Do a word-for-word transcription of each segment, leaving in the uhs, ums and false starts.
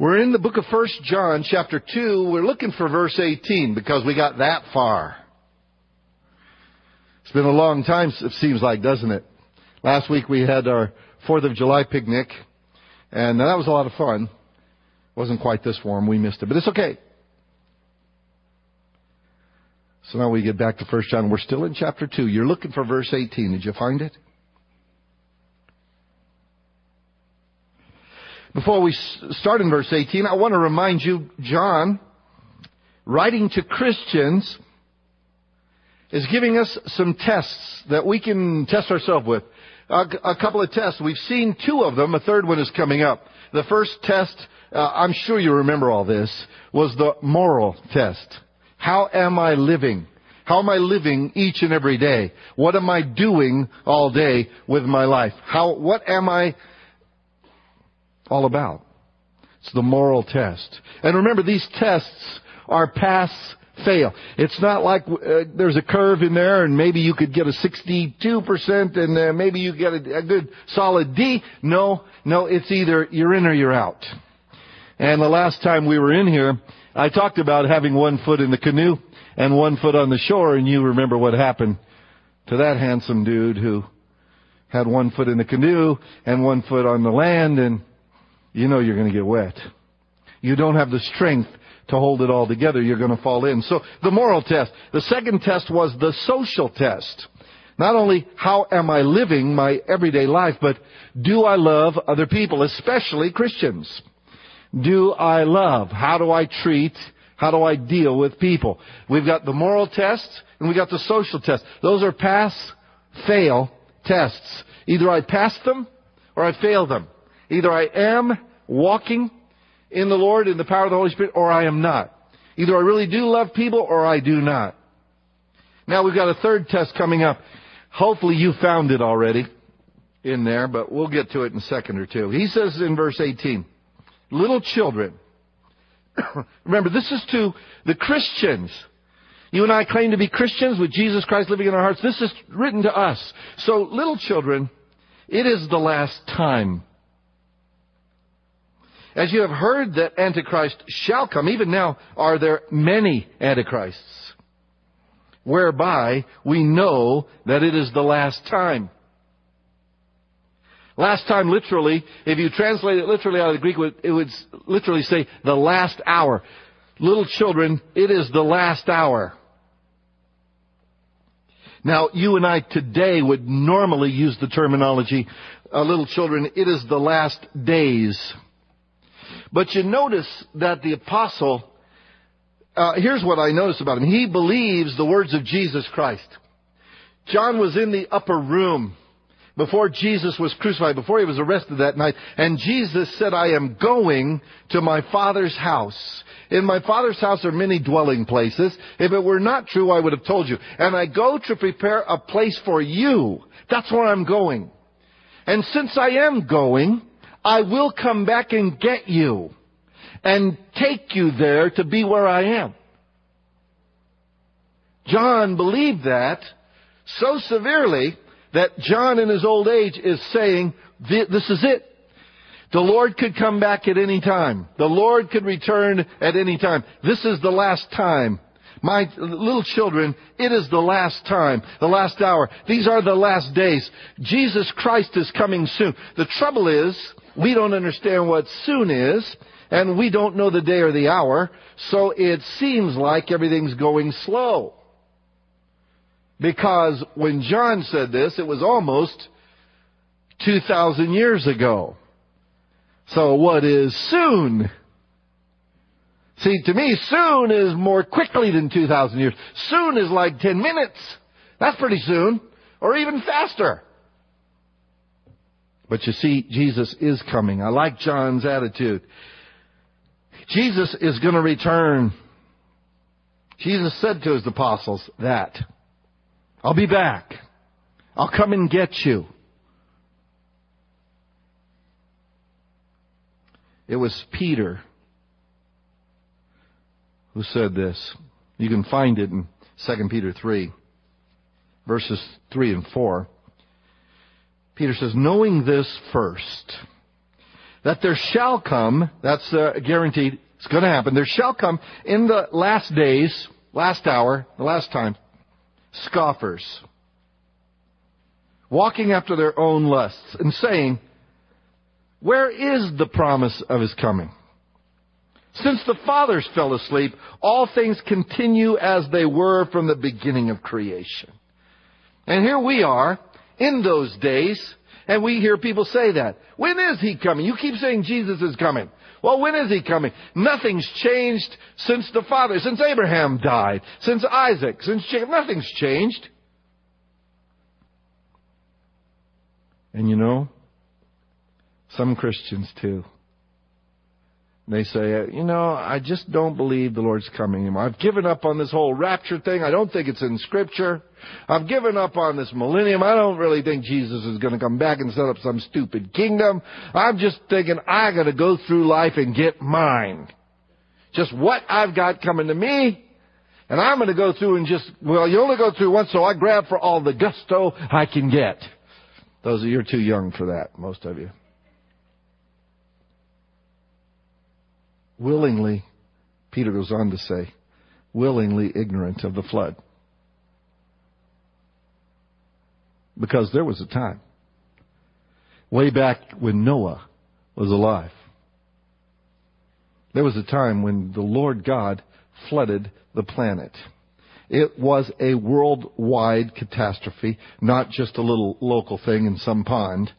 We're in the book of First John, chapter two. We're looking for verse eighteen because we got that far. It's been a long time, it seems like, doesn't it? Last week we had our fourth of July picnic, and that was a lot of fun. It wasn't quite this warm. We missed it, but it's okay. So now we get back to First John. We're still in chapter two. You're looking for verse eighteen. Did you find it? Before we start in verse eighteen, I want to remind you, John, writing to Christians, is giving us some tests that we can test ourselves with. A, a couple of tests. We've seen two of them. A third one is coming up. The first test, uh, I'm sure you remember all this, was the moral test. How am I living? How am I living each and every day? What am I doing all day with my life? How, what am I all about? It's the moral test. And remember, these tests are pass, fail. It's not like uh, there's a curve in there and maybe you could get a sixty-two percent and uh, maybe you get a, a good solid D. No, no, it's either you're in or you're out. And the last time we were in here, I talked about having one foot in the canoe and one foot on the shore, and you remember what happened to that handsome dude who had one foot in the canoe and one foot on the land, and you know you're going to get wet. You don't have the strength to hold it all together. You're going to fall in. So the moral test. The second test was the social test. Not only how am I living my everyday life, but do I love other people, especially Christians? Do I love? How do I treat? How do I deal with people? We've got the moral test and we got the social test. Those are pass, fail tests. Either I pass them or I fail them. Either I am walking in the Lord in the power of the Holy Spirit or I am not. Either I really do love people or I do not. Now we've got a third test coming up. Hopefully you found it already in there, but we'll get to it in a second or two. He says in verse eighteen, little children. Remember, this is to the Christians. You and I claim to be Christians with Jesus Christ living in our hearts. This is written to us. So, little children, it is the last time. As you have heard that Antichrist shall come, even now are there many Antichrists, whereby we know that it is the last time. Last time, literally, if you translate it literally out of the Greek, it would literally say the last hour. Little children, it is the last hour. Now, you and I today would normally use the terminology, uh, little children, it is the last days. But you notice that the apostle, uh, here's what I notice about him. He believes the words of Jesus Christ. John was in the upper room before Jesus was crucified, before he was arrested that night. And Jesus said, I am going to my Father's house. In my Father's house are many dwelling places. If it were not true, I would have told you. And I go to prepare a place for you. That's where I'm going. And since I am going, I will come back and get you and take you there to be where I am. John believed that so severely that John in his old age is saying, this is it. The Lord could come back at any time. The Lord could return at any time. This is the last time. My little children, it is the last time, the last hour. These are the last days. Jesus Christ is coming soon. The trouble is, we don't understand what soon is, and we don't know the day or the hour, so it seems like everything's going slow. Because when John said this, it was almost two thousand years ago. So what is soon? See, to me, soon is more quickly than two thousand years. Soon is like ten minutes. That's pretty soon. Or even faster. But you see, Jesus is coming. I like John's attitude. Jesus is going to return. Jesus said to his apostles that. I'll be back. I'll come and get you. It was Peter who said this. You can find it in Second Peter three, verses three and four. Peter says, knowing this first, that there shall come, that's uh, guaranteed, it's going to happen, there shall come in the last days, last hour, the last time, scoffers, walking after their own lusts and saying, where is the promise of His coming? Since the fathers fell asleep, all things continue as they were from the beginning of creation. And here we are in those days, and we hear people say that. When is He coming? You keep saying Jesus is coming. Well, when is He coming? Nothing's changed since the fathers, since Abraham died, since Isaac, since Jacob. Nothing's changed. And you know, some Christians too. They say, you know, I just don't believe the Lord's coming anymore. I've given up on this whole rapture thing. I don't think it's in Scripture. I've given up on this millennium. I don't really think Jesus is going to come back and set up some stupid kingdom. I'm just thinking I got to go through life and get mine. Just what I've got coming to me. And I'm going to go through and just, well, you only go through once, so I grab for all the gusto I can get. Those of you are too young for that, most of you. Willingly, Peter goes on to say, willingly ignorant of the flood. Because there was a time, way back when Noah was alive, there was a time when the Lord God flooded the planet. It was a worldwide catastrophe, not just a little local thing in some pond.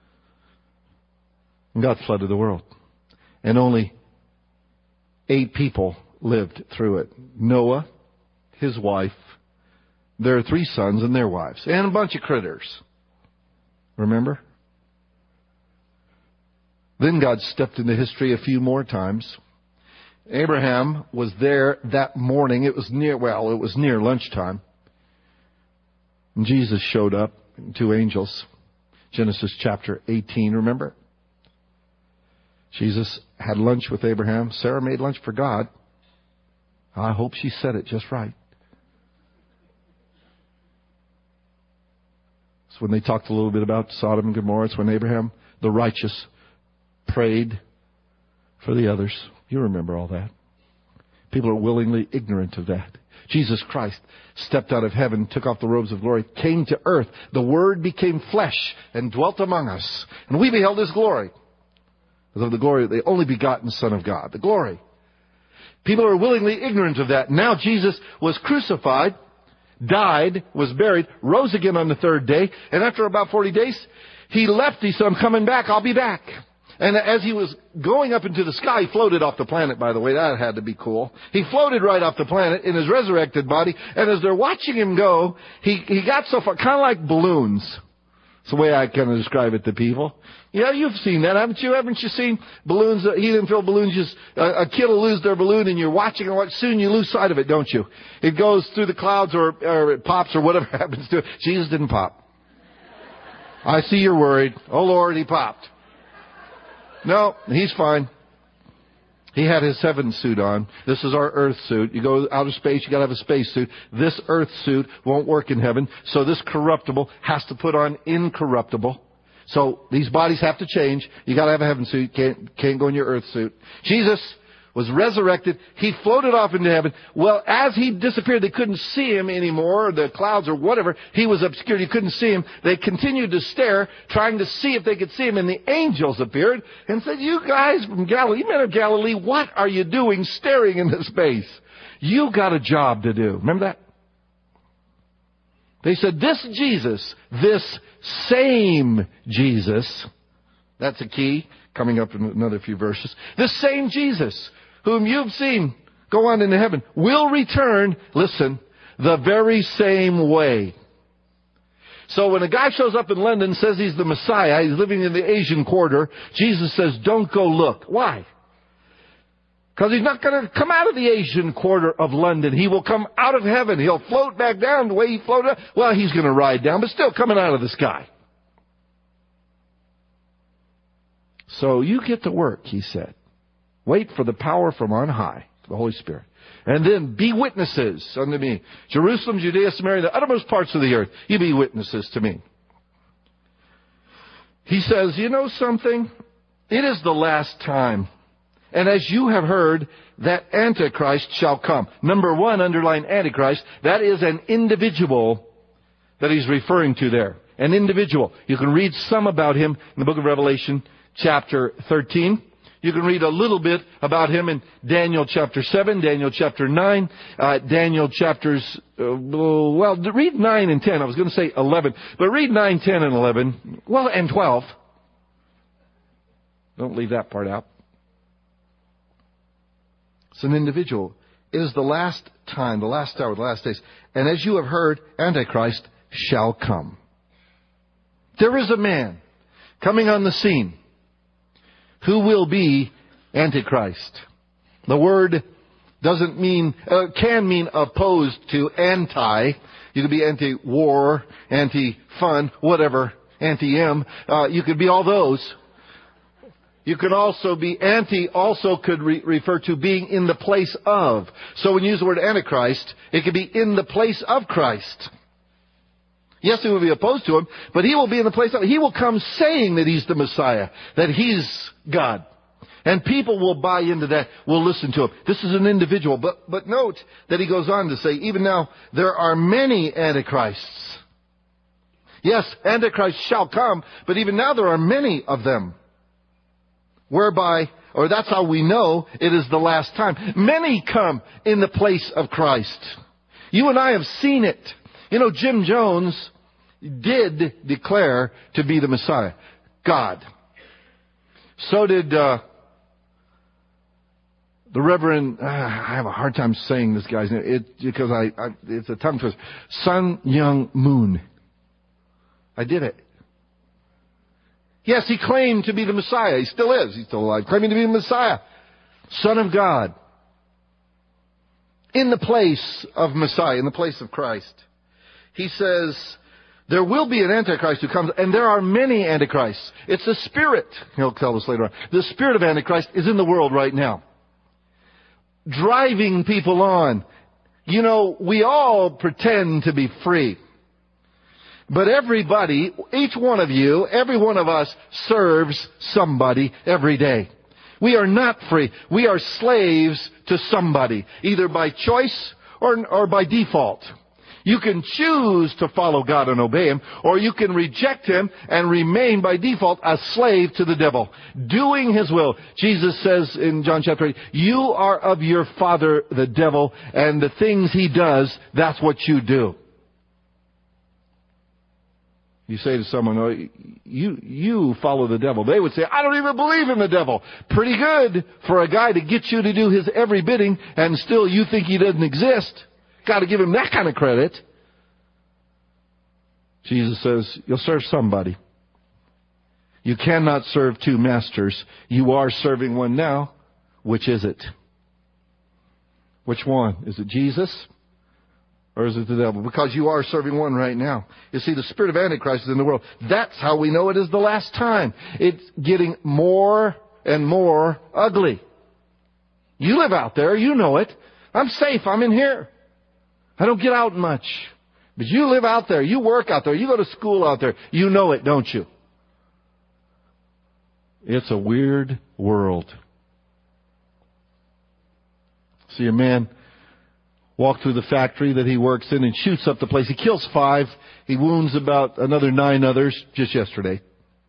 And God flooded the world. And only eight people lived through it. Noah, his wife, their three sons and their wives, and a bunch of critters. Remember? Then God stepped into history a few more times. Abraham was there that morning. It was near, well, it was near lunchtime. And Jesus showed up, two angels. Genesis chapter eighteen, remember? Jesus had lunch with Abraham. Sarah made lunch for God. I hope she said it just right. It's when they talked a little bit about Sodom and Gomorrah. It's when Abraham, the righteous, prayed for the others. You remember all that. People are willingly ignorant of that. Jesus Christ stepped out of heaven, took off the robes of glory, came to earth. The Word became flesh and dwelt among us. And we beheld His glory. As of the glory of the only begotten Son of God. The glory. People are willingly ignorant of that. Now Jesus was crucified, died, was buried, rose again on the third day, and after about forty days, He left. He said, I'm coming back, I'll be back. And as He was going up into the sky, He floated off the planet, by the way. That had to be cool. He floated right off the planet in His resurrected body, and as they're watching Him go, He, he got so far, kind of like balloons. It's the way I kind of describe it to people. Yeah, you've seen that, haven't you? Haven't you seen balloons, uh, helium-filled balloons, just uh, a kid will lose their balloon and you're watching and watch, soon you lose sight of it, don't you? It goes through the clouds or, or it pops or whatever happens to it. Jesus didn't pop. I see you're worried. Oh Lord, He popped. No, He's fine. He had His heaven suit on. This is our earth suit. You go out of space, you gotta have a space suit. This earth suit won't work in heaven. So this corruptible has to put on incorruptible. So these bodies have to change. You gotta have a heaven suit. Can't, can't go in your earth suit. Jesus was resurrected. He floated off into heaven. Well, as He disappeared, they couldn't see Him anymore, the clouds or whatever. He was obscured. You couldn't see Him. They continued to stare, trying to see if they could see Him. And the angels appeared and said, you guys from Galilee, you men of Galilee, what are you doing staring into space? You got a job to do. Remember that? They said, this Jesus, this same Jesus, that's a key, coming up in another few verses. This same Jesus, whom you've seen go on into heaven, will return, listen, the very same way. So when a guy shows up in London and says he's the Messiah, he's living in the Asian quarter, Jesus says, don't go look. Why? Because He's not going to come out of the Asian quarter of London. He will come out of heaven. He'll float back down the way He floated up. Well, He's going to ride down, but still coming out of the sky. So you get to work, He said. Wait for the power from on high, the Holy Spirit. And then be witnesses unto me. Jerusalem, Judea, Samaria, the uttermost parts of the earth. You be witnesses to me. He says, you know something? It is the last time. And as you have heard, that Antichrist shall come. Number one, underline Antichrist. That is an individual that he's referring to there. An individual. You can read some about him in the book of Revelation, chapter thirteen. You can read a little bit about him in Daniel chapter seven, Daniel chapter nine, uh, Daniel chapters, uh, well, read nine and ten. I was going to say eleven, but read nine, ten, and eleven. Well, and twelve. Don't leave that part out. It's an individual. It is the last time, the last hour, the last days. And as you have heard, Antichrist shall come. There is a man coming on the scene who will be Antichrist. The word doesn't mean, uh, can mean opposed to anti. You could be anti-war, anti-fun, whatever, anti-M. Uh, you could be all those. You could also be anti, also could re- refer to being in the place of. So when you use the word Antichrist, it could be in the place of Christ. Yes, he will be opposed to him, but he will be in the place of, he will come saying that he's the Messiah, that he's God. And people will buy into that, will listen to him. This is an individual, but, but note that he goes on to say, even now, there are many Antichrists. Yes, Antichrist shall come, but even now there are many of them. Whereby, or that's how we know it is the last time. Many come in the place of Christ. You and I have seen it. You know, Jim Jones did declare to be the Messiah, God. So did uh, the Reverend, uh, I have a hard time saying this guy's name, it, because I, I, it's a tongue twister, Sun Myung Moon. I did it. Yes, he claimed to be the Messiah. He still is. He's still alive. Claiming to be the Messiah. Son of God. In the place of Messiah, in the place of Christ. He says, there will be an Antichrist who comes, and there are many Antichrists. It's the spirit, he'll tell us later on. The spirit of Antichrist is in the world right now. Driving people on. You know, we all pretend to be free. But everybody, each one of you, every one of us serves somebody every day. We are not free. We are slaves to somebody, either by choice or, or by default. You can choose to follow God and obey Him, or you can reject Him and remain by default a slave to the devil, doing His will. Jesus says in John chapter eight, you are of your father the devil, and the things he does, that's what you do. You say to someone, oh, you, you follow the devil. They would say, I don't even believe in the devil. Pretty good for a guy to get you to do his every bidding and still you think he doesn't exist. Got to give him that kind of credit. Jesus says, you'll serve somebody. You cannot serve two masters. You are serving one now. Which is it? Which one? Is it Jesus? Or is it the devil? Because you are serving one right now. You see, the spirit of Antichrist is in the world. That's how we know it is the last time. It's getting more and more ugly. You live out there. You know it. I'm safe. I'm in here. I don't get out much. But you live out there. You work out there. You go to school out there. You know it, don't you? It's a weird world. See a man walk through the factory that he works in and shoots up the place. He kills five. He wounds about another nine others just yesterday.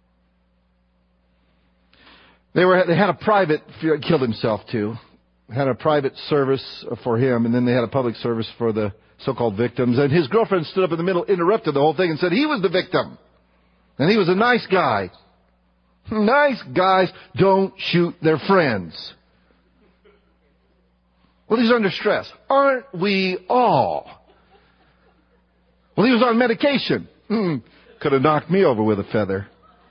They were they had a private, killed himself too. Had a private service for him, and then they had a public service for the so-called victims. And his girlfriend stood up in the middle, interrupted the whole thing, and said he was the victim. And he was a nice guy. Nice guys don't shoot their friends. Well, he's under stress. Aren't we all? Well, he was on medication. Hmm. Could have knocked me over with a feather.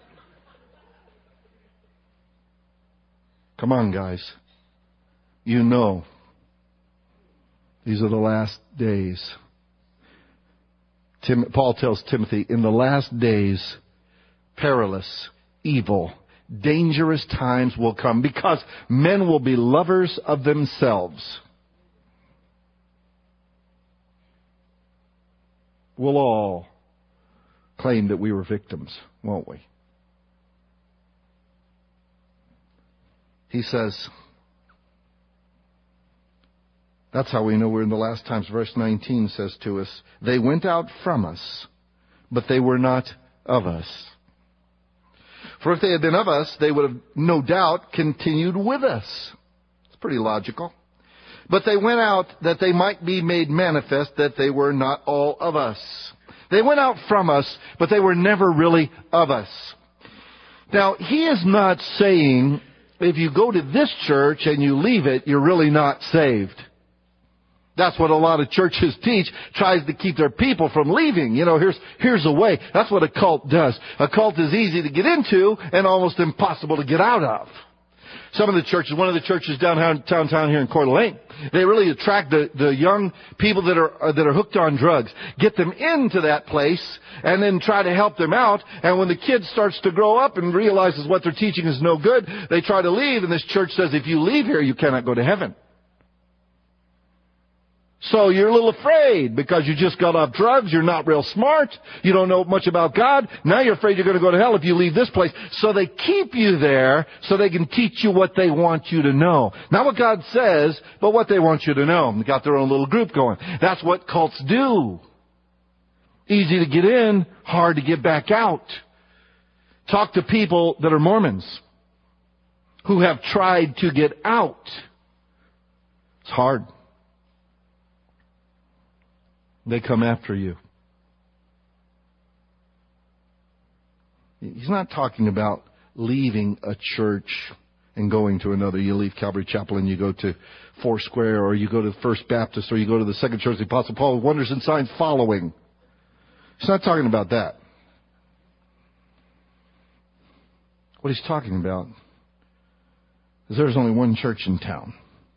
Come on, guys. You know. These are the last days. Tim, Paul tells Timothy, in the last days, perilous, evil, dangerous times will come because men will be lovers of themselves. We'll all claim that we were victims, won't we? he says, that's how we know we're in the last times. Verse nineteen says to us, they went out from us, but they were not of us. For if they had been of us, they would have no doubt continued with us. It's pretty logical. But they went out that they might be made manifest that they were not all of us. They went out from us, but they were never really of us. Now, he is not saying if you go to this church and you leave it, you're really not saved. That's what a lot of churches teach, tries to keep their people from leaving. You know, here's, here's a way. That's what a cult does. A cult is easy to get into and almost impossible to get out of. Some of the churches, one of the churches downtown town here in Coeur d'Alene, they really attract the, the young people that are, uh, that are hooked on drugs, get them into that place and then try to help them out. And when the kid starts to grow up and realizes what they're teaching is no good, they try to leave, and this church says, if you leave here, you cannot go to heaven. So you're a little afraid because you just got off drugs. You're not real smart. You don't know much about God. Now you're afraid you're going to go to hell if you leave this place. So they keep you there so they can teach you what they want you to know. Not what God says, but what they want you to know. They got their own little group going. That's what cults do. Easy to get in, hard to get back out. Talk to people that are Mormons who have tried to get out. It's hard. They come after you. He's not talking about leaving a church and going to another. You leave Calvary Chapel and you go to Foursquare, or you go to First Baptist, or you go to the Second Church of the Apostle Paul with wonders and signs following. He's not talking about that. What he's talking about is there's only one church in town.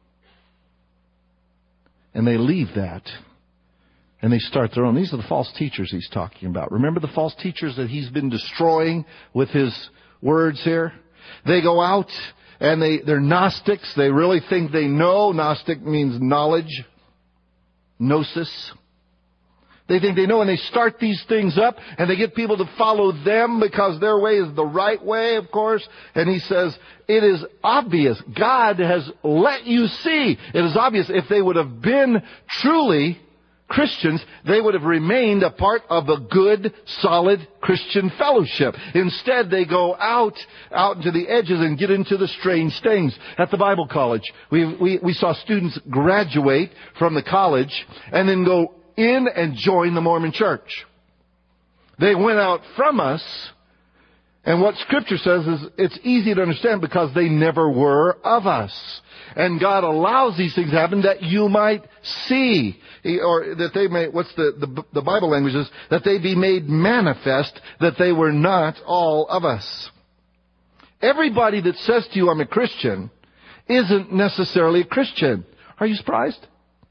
And they leave that. And they start their own. These are the false teachers he's talking about. Remember the false teachers that he's been destroying with his words here? They go out and they, they're Gnostics. They really think they know. Gnostic means knowledge. Gnosis. They think they know, and they start these things up and they get people to follow them because their way is the right way, of course. And he says, it is obvious. God has let you see. It is obvious if they would have been truly Christians, they would have remained a part of a good, solid Christian fellowship. Instead, they go out, out into the edges and get into the strange things. At the Bible college, we, we, we saw students graduate from the college and then go in and join the Mormon church. They went out from us, and what Scripture says is it's easy to understand because they never were of us. And God allows these things to happen that you might see, or that they may, what's the, the, the Bible language is, that they be made manifest that they were not all of us. Everybody that says to you, I'm a Christian, isn't necessarily a Christian. Are you surprised?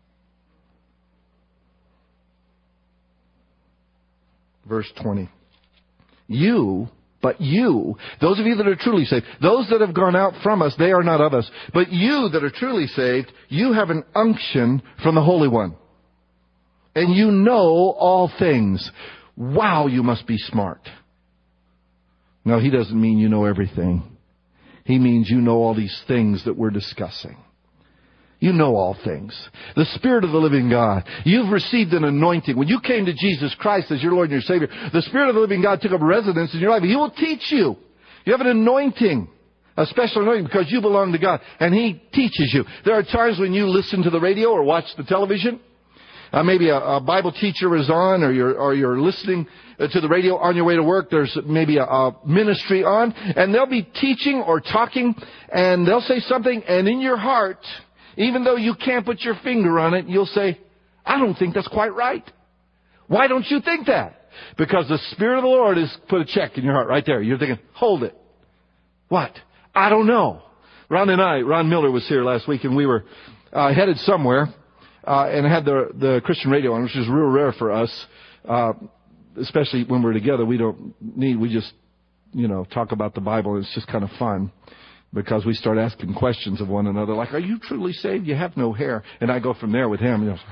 Verse twenty. You... But you, those of you that are truly saved, those that have gone out from us, they are not of us. But you that are truly saved, you have an unction from the Holy One. And you know all things. Wow, you must be smart. No, he doesn't mean you know everything. He means you know all these things that we're discussing. You know all things. The Spirit of the living God. You've received an anointing. When you came to Jesus Christ as your Lord and your Savior, the Spirit of the living God took up residence in your life. He will teach you. You have an anointing, a special anointing, because you belong to God. And He teaches you. There are times when you listen to the radio or watch the television. Uh, maybe a, a Bible teacher is on, or you're, or you're listening to the radio on your way to work. There's maybe a, a ministry on, and they'll be teaching or talking, and they'll say something, and in your heart, even though you can't put your finger on it, you'll say, I don't think that's quite right. Why don't you think that? Because the Spirit of the Lord has put a check in your heart right there. You're thinking, hold it. What? I don't know. Ron and I, Ron Miller was here last week, and we were uh, headed somewhere, uh, and had the the Christian radio on, which is real rare for us, uh, especially when we're together. We don't need, we just, you know, talk about the Bible, and it's just kind of fun. Because we start asking questions of one another, like, are you truly saved? You have no hair. And I go from there with him. You know,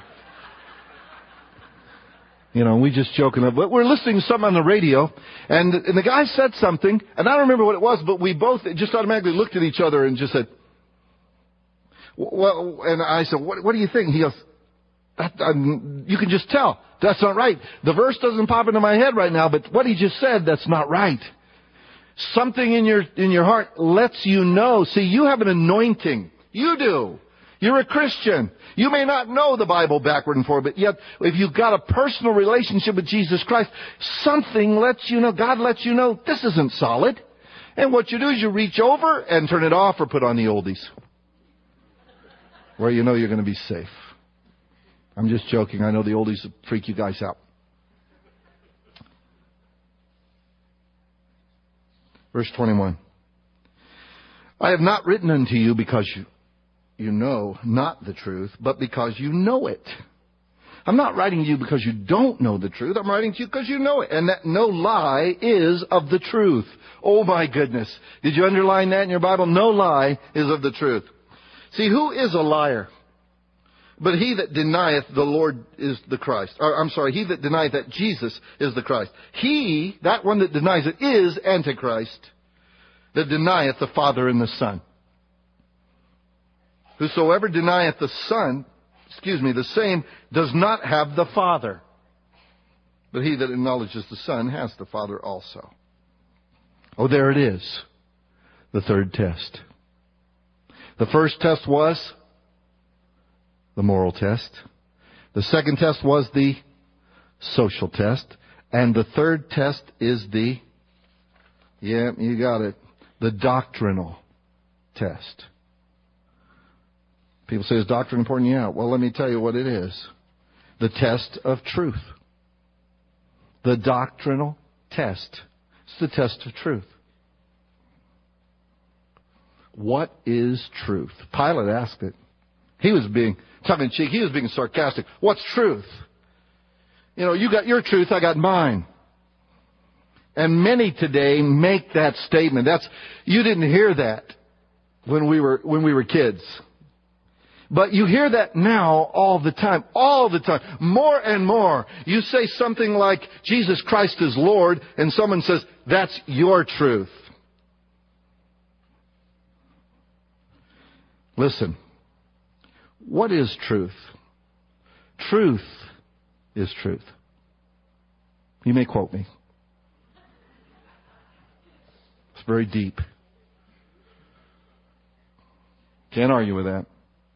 you know we just joking. But we're listening to something on the radio, and, and the guy said something, and I don't remember what it was, but we both just automatically looked at each other and just said, Well, and I said, what, what do you think? He goes, that, um, you can just tell. That's not right. The verse doesn't pop into my head right now, but what he just said, that's not right. Something in your, in your heart lets you know. See, you have an anointing. You do. You're a Christian. You may not know the Bible backward and forward, but yet if you've got a personal relationship with Jesus Christ, something lets you know, God lets you know, this isn't solid. And what you do is you reach over and turn it off or put on the oldies, where you know you're going to be safe. I'm just joking. I know the oldies freak you guys out. Verse twenty-one. I have not written unto you because you, you know not the truth, but because you know it. I'm not writing to you because you don't know the truth. I'm writing to you because you know it. And that no lie is of the truth. Oh my goodness. Did you underline that in your Bible? No lie is of the truth. See, who is a liar? But he that denieth the Lord is the Christ. Or, I'm sorry, he that denieth that Jesus is the Christ. He, that one that denies it, is Antichrist, that denieth the Father and the Son. Whosoever denieth the Son, excuse me, the same does not have the Father. But he that acknowledges the Son has the Father also. Oh, there it is. The third test. The first test was the moral test. The second test was the social test. And the third test is the, yeah, you got it, the doctrinal test. People say, is doctrine important? Yeah. Well, let me tell you what it is. The test of truth. The doctrinal test. It's the test of truth. What is truth? Pilate asked it. He was being tongue-in-cheek. He was being sarcastic. What's truth? You know, you got your truth, I got mine. And many today make that statement. That's, you didn't hear that when we were, when we were kids. But you hear that now all the time. All the time. More and more. You say something like, Jesus Christ is Lord, and someone says, that's your truth. Listen. What is truth? Truth is truth. You may quote me. It's very deep. Can't argue with that.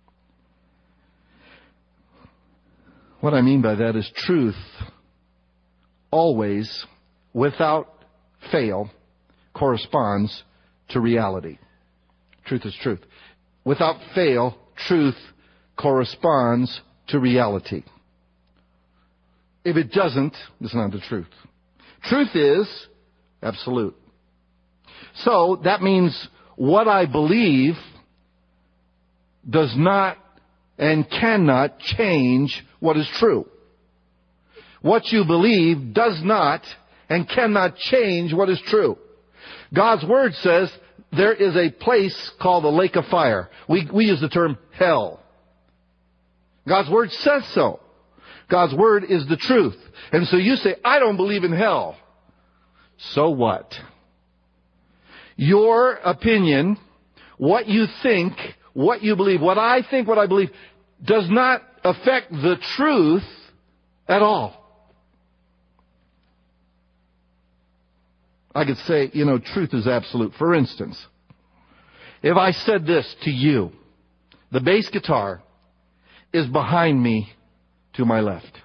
What I mean by that is truth always, without fail, corresponds to reality. Truth is truth. Without fail, truth corresponds to reality. If it doesn't, it's not the truth. Truth is absolute. So that means what I believe does not and cannot change what is true. What you believe does not and cannot change what is true. God's Word says there is a place called the lake of fire. We, we use the term hell. God's Word says so. God's Word is the truth. And so you say, I don't believe in hell. So what? Your opinion, what you think, what you believe, what I think, what I believe, does not affect the truth at all. I could say, you know, truth is absolute. For instance, if I said this to you, the bass guitar is behind me to my left.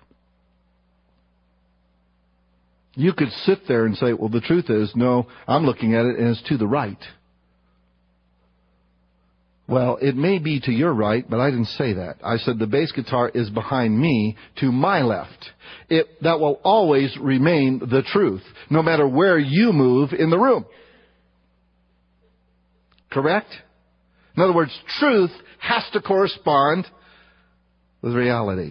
You could sit there and say, well, the truth is, no, I'm looking at it and it's to the right. Well, it may be to your right, but I didn't say that. I said the bass guitar is behind me to my left. It, that will always remain the truth, no matter where you move in the room. Correct? In other words, truth has to correspond with reality.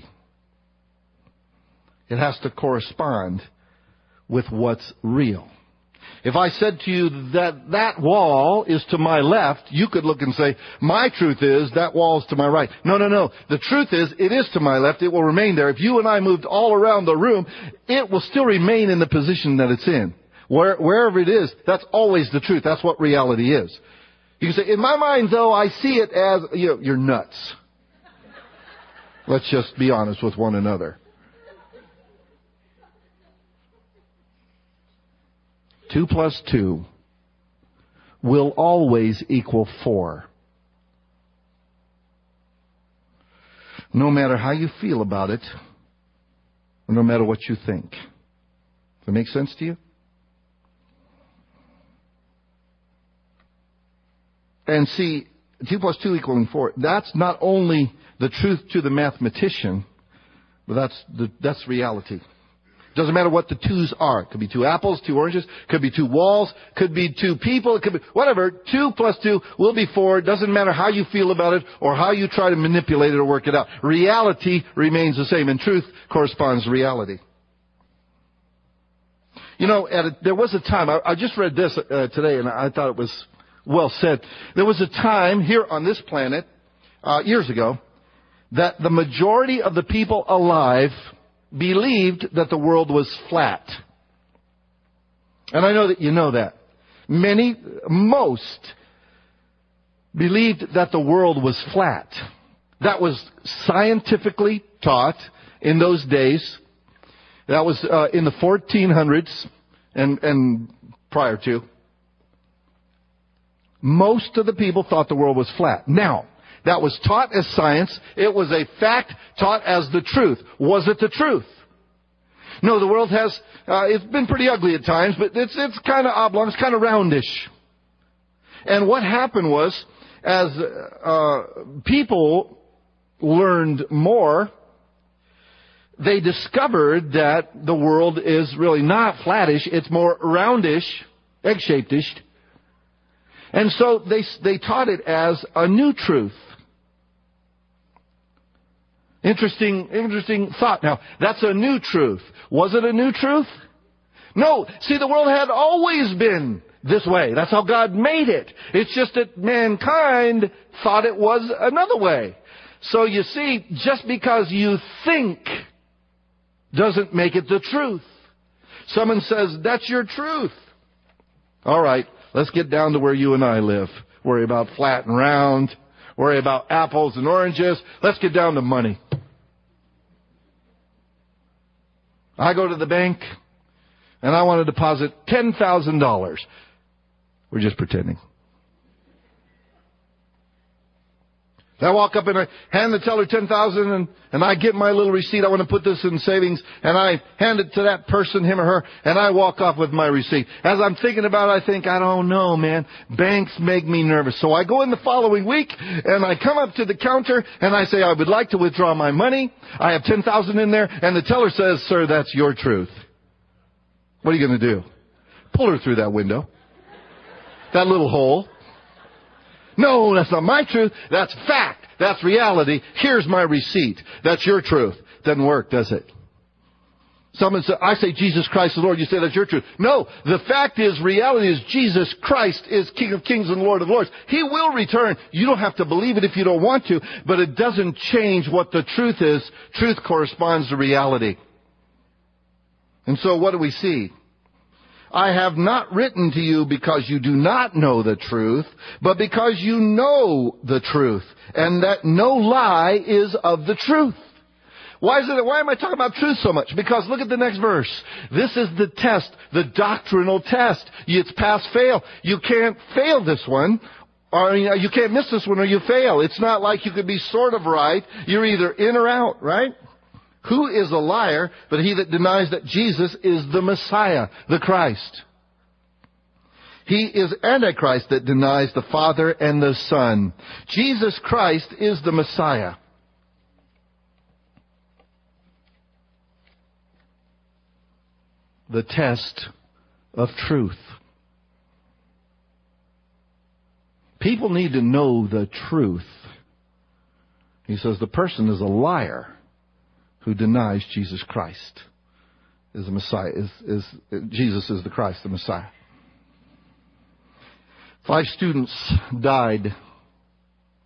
It has to correspond with what's real. If I said to you that that wall is to my left, you could look and say, my truth is that wall is to my right. No, no, no. The truth is it is to my left. It will remain there. If you and I moved all around the room, it will still remain in the position that it's in. Where, wherever it is, that's always the truth. That's what reality is. You can say, in my mind, though, I see it as, you know, you're nuts. Let's just be honest with one another. Two plus two will always equal four. No matter how you feel about it, or no matter what you think. Does that make sense to you? And see, two plus two equaling four, that's not only the truth to the mathematician, but that's the, that's reality. Doesn't matter what the twos are. It could be two apples, two oranges, could be two walls, could be two people, it could be whatever. Two plus two will be four. It doesn't matter how you feel about it or how you try to manipulate it or work it out. Reality remains the same, and truth corresponds to reality. You know, at a, there was a time, I, I just read this uh, today, and I thought it was well said. There was a time here on this planet, uh, years ago, that the majority of the people alive believed that the world was flat. And I know that you know that. Many, most, believed that the world was flat. That was scientifically taught in those days. That was uh, in the fourteen hundreds and, and prior to. Most of the people thought the world was flat. Now, that was taught as science. It was a fact taught as the truth. Was it the truth? No, the world has, uh, it's been pretty ugly at times, but it's, it's kind of oblong, it's kind of roundish. And what happened was, as uh, people learned more, they discovered that the world is really not flattish, it's more roundish, egg-shaped-ish. And so they, they taught it as a new truth. Interesting, interesting thought. Now, that's a new truth. Was it a new truth? No. See, the world had always been this way. That's how God made it. It's just that mankind thought it was another way. So you see, just because you think doesn't make it the truth. Someone says, that's your truth. All right, let's get down to where you and I live. Worry about flat and round. Worry about apples and oranges. Let's get down to money. I go to the bank and I want to deposit ten thousand dollars. We're just pretending. I walk up and I hand the teller ten thousand dollars and, and I get my little receipt. I want to put this in savings, and I hand it to that person, him or her, and I walk off with my receipt. As I'm thinking about it, I think, I don't know, man. Banks make me nervous. So I go in the following week and I come up to the counter and I say, I would like to withdraw my money. I have ten thousand dollars in there, and the teller says, sir, that's your truth. What are you going to do? Pull her through that window. That little hole. No, that's not my truth. That's fact. That's reality. Here's my receipt. That's your truth. Doesn't work, does it? Someone says, I say Jesus Christ is Lord. You say that's your truth. No, the fact is, reality is Jesus Christ is King of Kings and Lord of Lords. He will return. You don't have to believe it if you don't want to, but it doesn't change what the truth is. Truth corresponds to reality. And so what do we see? I have not written to you because you do not know the truth, but because you know the truth, and that no lie is of the truth. Why is it? Why am I talking about truth so much? Because look at the next verse. This is the test, the doctrinal test. It's pass fail. You can't fail this one, or you can't miss this one, or you fail. It's not like you could be sort of right. You're either in or out, right? Who is a liar but he that denies that Jesus is the Messiah, the Christ? He is Antichrist that denies the Father and the Son. Jesus Christ is the Messiah. The test of truth. People need to know the truth. He says the person is a liar who denies Jesus Christ is the Messiah, is, is, Jesus is the Christ, the Messiah. Five students died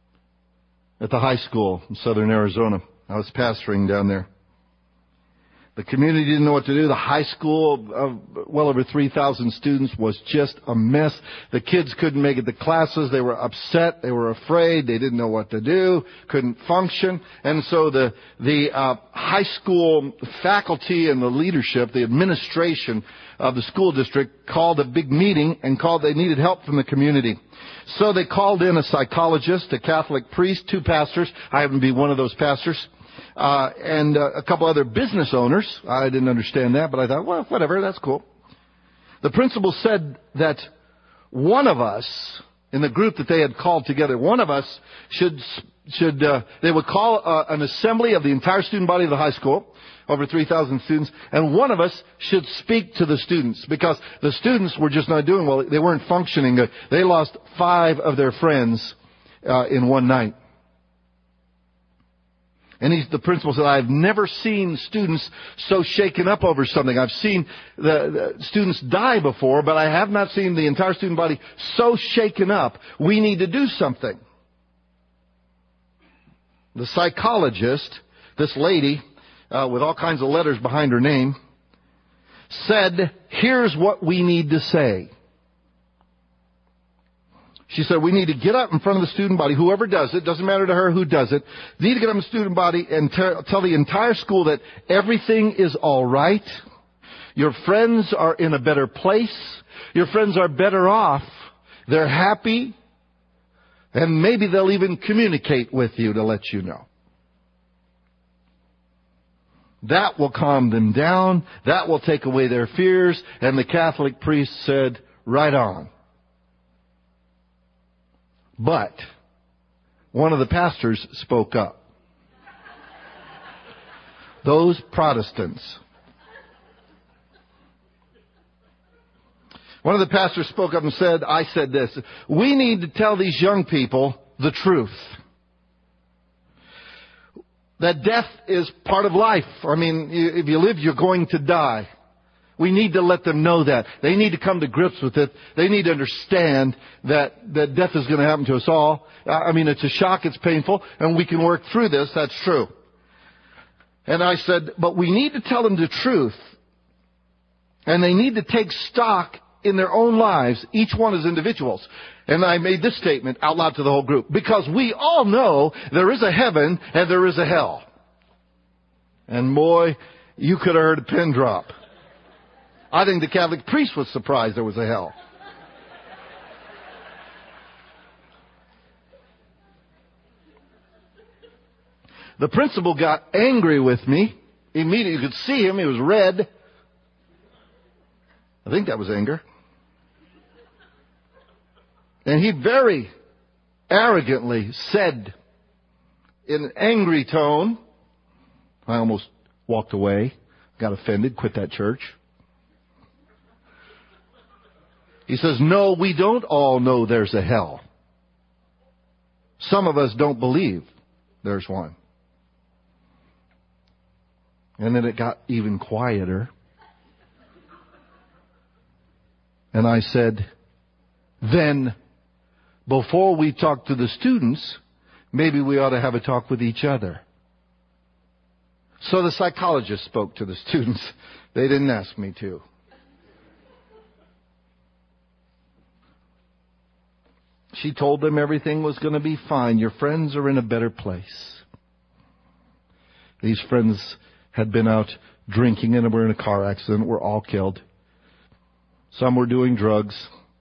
at the high school in southern Arizona. I was pastoring down there. The community didn't know what to do. The high school of well over three thousand students was just a mess. The kids couldn't make it to classes. They were upset. They were afraid. They didn't know what to do. Couldn't function. And so the, the uh, high school faculty and the leadership, the administration of the school district called a big meeting and called they needed help from the community. So they called in a psychologist, a Catholic priest, two pastors. I happen to be one of those pastors. Uh, and uh, a couple other business owners. I didn't understand that, but I thought, well, whatever, that's cool. The principal said that one of us, in the group that they had called together, one of us should, should uh, they would call uh, an assembly of the entire student body of the high school, over three thousand students, and one of us should speak to the students, because the students were just not doing well. They weren't functioning good. They lost five of their friends uh, in one night. And he's, the principal said, I've never seen students so shaken up over something. I've seen the, the students die before, but I have not seen the entire student body so shaken up. We need to do something. The psychologist, this lady, uh, with all kinds of letters behind her name, said, here's what we need to say. She said, we need to get up in front of the student body, whoever does it, doesn't matter to her who does it, need to get up in the student body and tell, tell the entire school that everything is all right. Your friends are in a better place. Your friends are better off. They're happy. And maybe they'll even communicate with you to let you know. That will calm them down. That will take away their fears. And the Catholic priest said, right on. But one of the pastors spoke up. Those Protestants. One of the pastors spoke up and said, I said this, we need to tell these young people the truth. That death is part of life. I mean, if you live, you're going to die. We need to let them know that. They need to come to grips with it. They need to understand that, that death is going to happen to us all. I mean, it's a shock, it's painful, and we can work through this, that's true. And I said, but we need to tell them the truth. And they need to take stock in their own lives, each one as individuals. And I made this statement out loud to the whole group. Because we all know there is a heaven and there is a hell. And boy, you could have heard a pin drop. I think the Catholic priest was surprised there was a hell. The principal got angry with me. Immediately, you could see him. He was red. I think that was anger. And he very arrogantly said in an angry tone, I almost walked away, got offended, quit that church. He says, no, we don't all know there's a hell. Some of us don't believe there's one. And then it got even quieter. And I said, then before we talk to the students, maybe we ought to have a talk with each other. So the psychologist spoke to the students. They didn't ask me to. She told them everything was going to be fine. Your friends are in a better place. These friends had been out drinking and were in a car accident, were all killed. Some were doing drugs.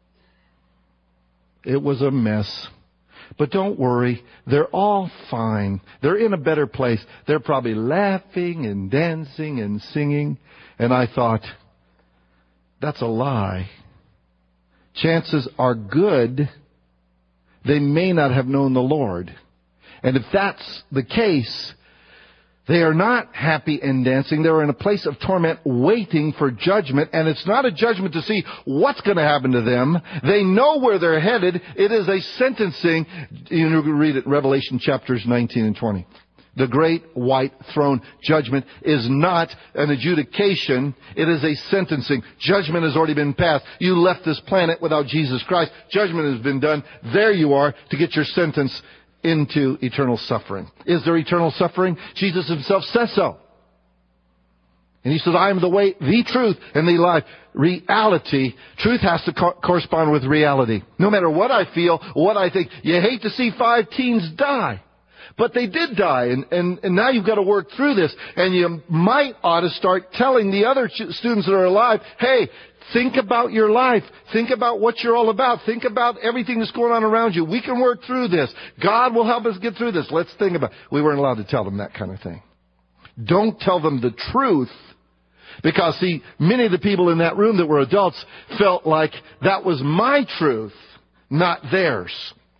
It was a mess. But don't worry, they're all fine. They're in a better place. They're probably laughing and dancing and singing. And I thought, that's a lie. Chances are good they may not have known the Lord. And if that's the case, they are not happy and dancing. They're in a place of torment waiting for judgment. And it's not a judgment to see what's going to happen to them. They know where they're headed. It is a sentencing. You can read it in Revelation chapters nineteen and twenty. The great white throne judgment is not an adjudication. It is a sentencing. Judgment has already been passed. You left this planet without Jesus Christ. Judgment has been done. There you are to get your sentence into eternal suffering. Is there eternal suffering? Jesus himself says so. And he says, I am the way, the truth, and the life. Reality. Truth has to co- correspond with reality. No matter what I feel, what I think. You hate to see five teens die. But they did die, and, and, and now you've got to work through this. And you might ought to start telling the other ch- students that are alive, hey, think about your life. Think about what you're all about. Think about everything that's going on around you. We can work through this. God will help us get through this. Let's think about it. We weren't allowed to tell them that kind of thing. Don't tell them the truth. Because, see, many of the people in that room that were adults felt like that was my truth, not theirs.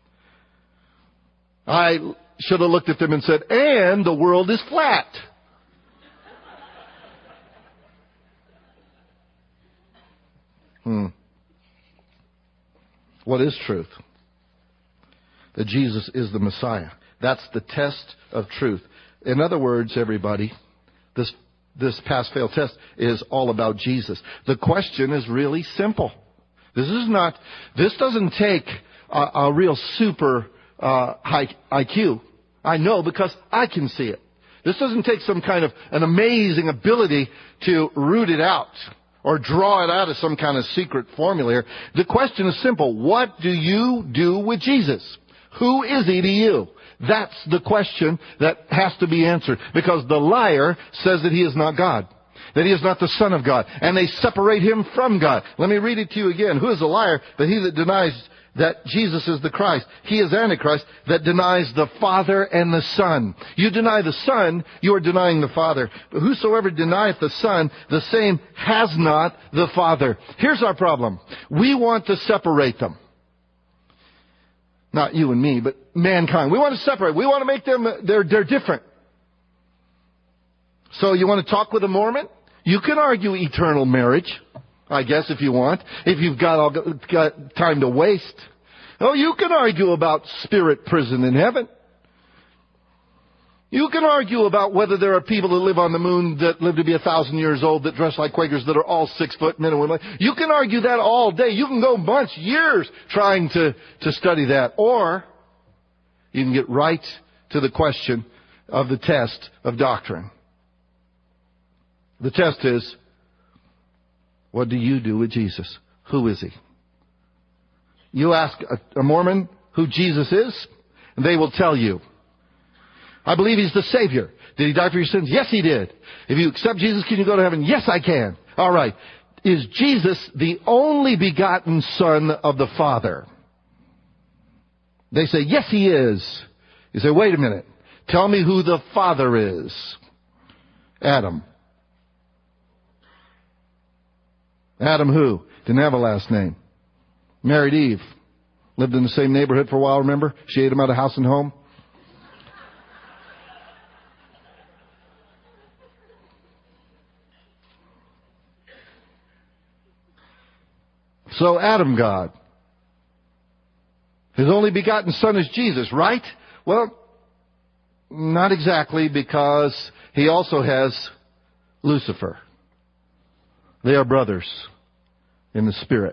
I should have looked at them and said, and the world is flat. Hmm. What is truth? That Jesus is the Messiah. That's the test of truth. In other words, everybody, this This pass-fail test is all about Jesus. The question is really simple. This is not, this doesn't take a, a real super uh, high I Q. I know because I can see it. This doesn't take some kind of an amazing ability to root it out or draw it out of some kind of secret formula here. The question is simple. What do you do with Jesus? Who is he to you? That's the question that has to be answered. Because the liar says that he is not God. That he is not the Son of God. And they separate him from God. Let me read it to you again. Who is a liar? But he that denies that Jesus is the Christ. He is Antichrist that denies the Father and the Son. You deny the Son, you are denying the Father. But whosoever denieth the Son, the same has not the Father. Here's our problem. We want to separate them. Not you and me, but mankind. We want to separate. We want to make them, they're, they're different. So you want to talk with a Mormon? You can argue eternal marriage, I guess, if you want. If you've got, all, got time to waste. Oh, you can argue about spirit prison in heaven. You can argue about whether there are people that live on the moon that live to be a thousand years old that dress like Quakers that are all six foot men and women. You can argue that all day. You can go months, years trying to, to study that. Or you can get right to the question of the test of doctrine. The test is, what do you do with Jesus? Who is he? You ask a, a Mormon who Jesus is, and they will tell you. I believe he's the Savior. Did he die for your sins? Yes, he did. If you accept Jesus, can you go to heaven? Yes, I can. All right. Is Jesus the only begotten Son of the Father? They say, yes, he is. You say, wait a minute. Tell me who the Father is. Adam. Adam who? Didn't have a last name. Married Eve. Lived in the same neighborhood for a while, remember? She ate him out of house and home. So Adam God. His only begotten Son is Jesus, right? Well, not exactly, because he also has Lucifer. They are brothers in the Spirit.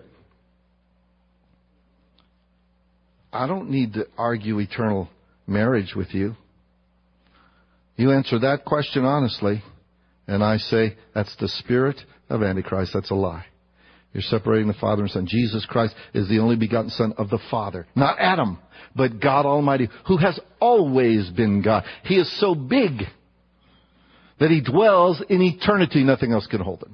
I don't need to argue eternal marriage with you. You answer that question honestly, and I say, that's the spirit of Antichrist. That's a lie. You're separating the Father and Son. Jesus Christ is the only begotten Son of the Father. Not Adam, but God Almighty, who has always been God. He is so big that he dwells in eternity. Nothing else can hold him.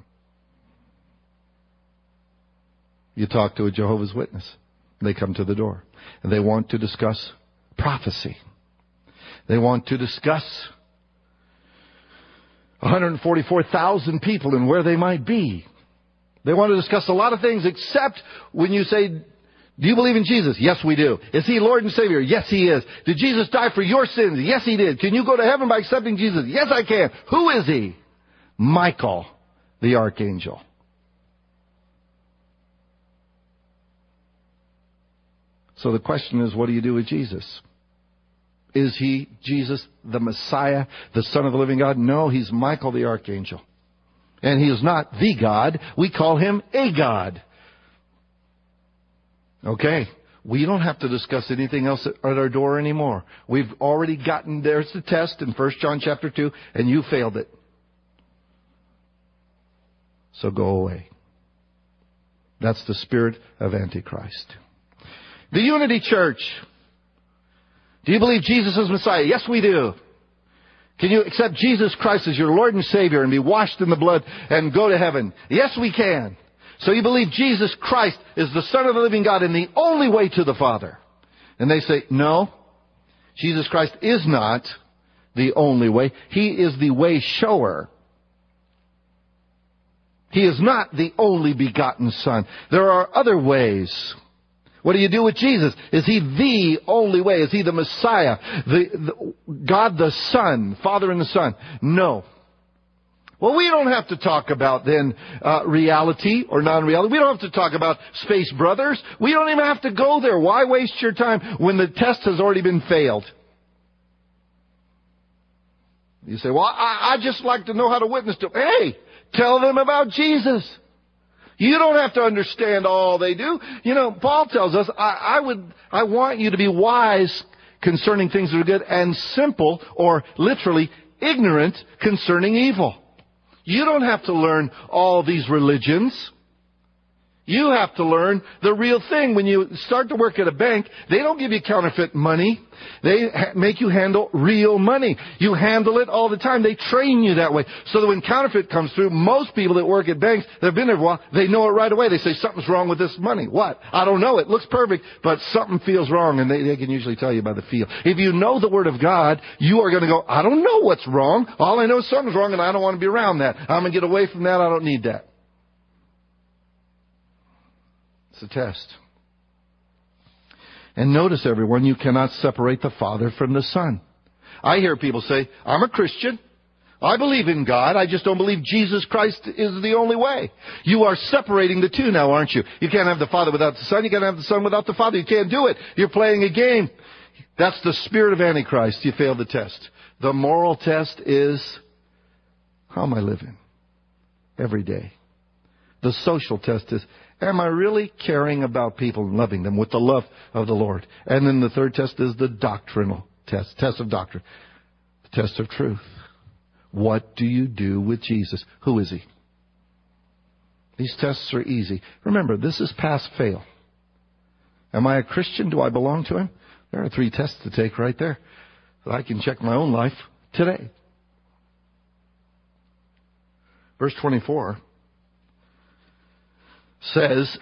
You talk to a Jehovah's Witness. They come to the door. And they want to discuss prophecy. They want to discuss one hundred forty-four thousand people and where they might be. They want to discuss a lot of things except when you say, do you believe in Jesus? Yes, we do. Is he Lord and Savior? Yes, he is. Did Jesus die for your sins? Yes, he did. Can you go to heaven by accepting Jesus? Yes, I can. Who is he? Michael, the archangel. So the question is, what do you do with Jesus? Is he, Jesus, the Messiah, the Son of the living God? No, he's Michael the archangel. And he is not the God. We call him a God. Okay. We don't have to discuss anything else at our door anymore. We've already gotten, there's the test in First John chapter two, and you failed it. So go away. That's the spirit of Antichrist. The Unity Church. Do you believe Jesus is Messiah? Yes, we do. Can you accept Jesus Christ as your Lord and Savior and be washed in the blood and go to heaven? Yes, we can. So you believe Jesus Christ is the Son of the living God and the only way to the Father. And they say, no, Jesus Christ is not the only way. He is the way shower. He is not the only begotten Son. There are other ways. What do you do with Jesus? Is He the only way? Is He the Messiah? The, the God the Son, Father and the Son? No. Well, we don't have to talk about then uh, reality or non-reality. We don't have to talk about space brothers. We don't even have to go there. Why waste your time when the test has already been failed? You say, well, I, I just like to know how to witness to them. Hey, tell them about Jesus. You don't have to understand all they do. You know, Paul tells us, I, I would, I want you to be wise concerning things that are good and simple or literally ignorant concerning evil. You don't have to learn all these religions. You have to learn the real thing. When you start to work at a bank, they don't give you counterfeit money. They ha- make you handle real money. You handle it all the time. They train you that way. So that when counterfeit comes through, most people that work at banks that have been there a while, they know it right away. They say, something's wrong with this money. What? I don't know. It looks perfect, but something feels wrong. And they, they can usually tell you by the feel. If you know the Word of God, you are going to go, I don't know what's wrong. All I know is something's wrong and I don't want to be around that. I'm going to get away from that. I don't need that. It's a test. And notice, everyone, you cannot separate the Father from the Son. I hear people say, I'm a Christian. I believe in God. I just don't believe Jesus Christ is the only way. You are separating the two now, aren't you? You can't have the Father without the Son. You can't have the Son without the Father. You can't do it. You're playing a game. That's the spirit of Antichrist. You failed the test. The moral test is, how am I living every day? The social test is, am I really caring about people and loving them with the love of the Lord? And then the third test is the doctrinal test, test of doctrine, the test of truth. What do you do with Jesus? Who is He? These tests are easy. Remember, this is pass-fail. Am I a Christian? Do I belong to Him? There are three tests to take right there. I can check my own life today. Verse twenty-four says,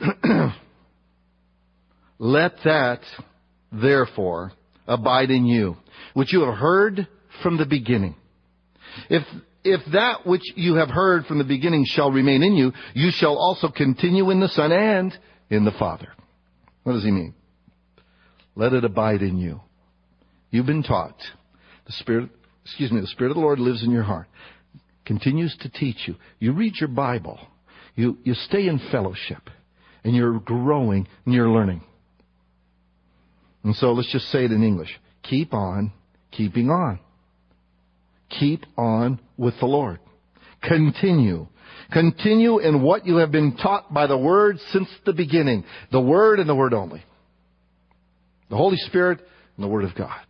let that, therefore, abide in you, which you have heard from the beginning. If, if that which you have heard from the beginning shall remain in you, you shall also continue in the Son and in the Father. What does he mean? Let it abide in you. You've been taught. The Spirit, excuse me, the Spirit of the Lord lives in your heart. Continues to teach you. You read your Bible. You, you stay in fellowship, and you're growing, and you're learning. And so let's just say it in English. Keep on keeping on. Keep on with the Lord. Continue. Continue in what you have been taught by the Word since the beginning. The Word and the Word only. The Holy Spirit and the Word of God.